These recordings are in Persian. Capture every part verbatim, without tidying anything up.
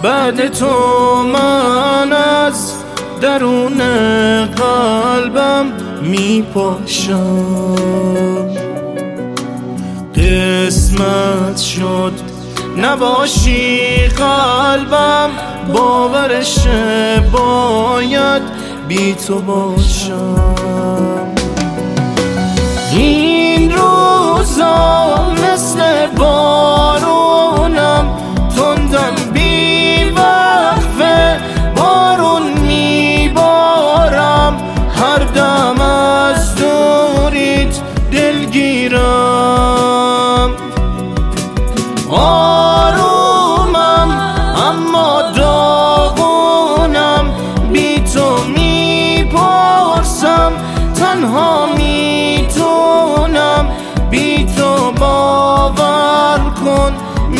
بعد تو من از درون قلبم می پاشم. قسمت شد نباشی قلبم، باورش باید بی تو باشم. این روزا مثل بارونم، تندم بی وقفه بارون میبارم. هر دم از دوریت دلگیرم. آرومم اما داغونم، بی تو میپرسم تنها میتونم. بی تو باور کن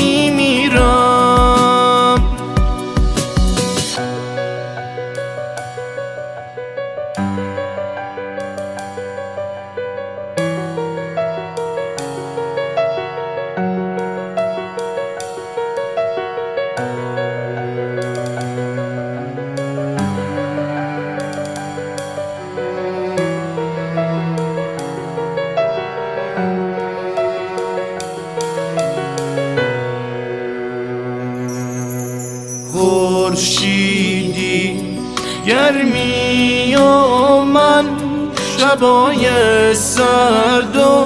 میمیرم. خورشیدی گرمی و من، شبای سرد و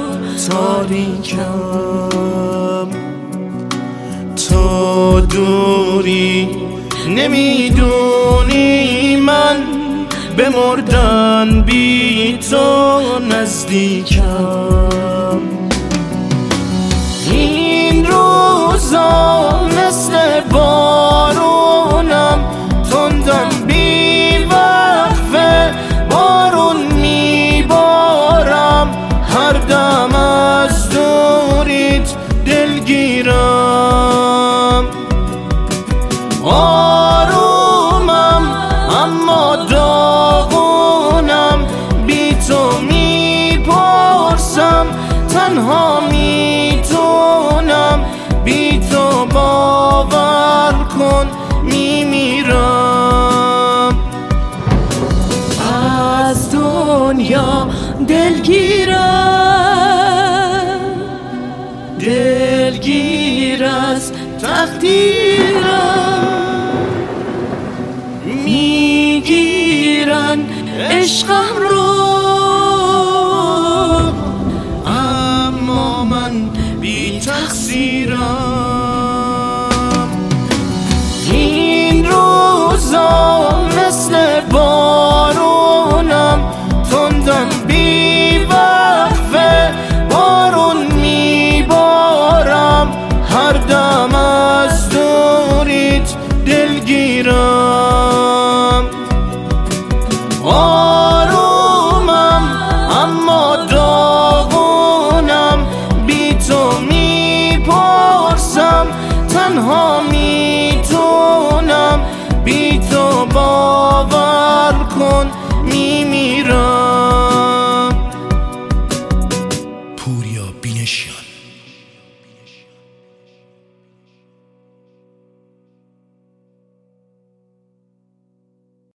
تاریکم. تو دوری نمیدونی من به مردن بی تو نزدیکم. این روزا مثل بارونم، تندم بی وقفه بارون میبارم. هر دم از دوریت دلگیرم. آرومم اما داغونم، بی تو میپرسم تنها میتونم. بی تو باور کن میمیرم. از دنیا دلگیرم، دلگیر از تقدیرم. میگیرن عشقم رو، اما من بی تقصیرم. این روزا مثل بارونم، تندم بی وقفه بارون میبارم. هر دم از دوریت دلگیرم.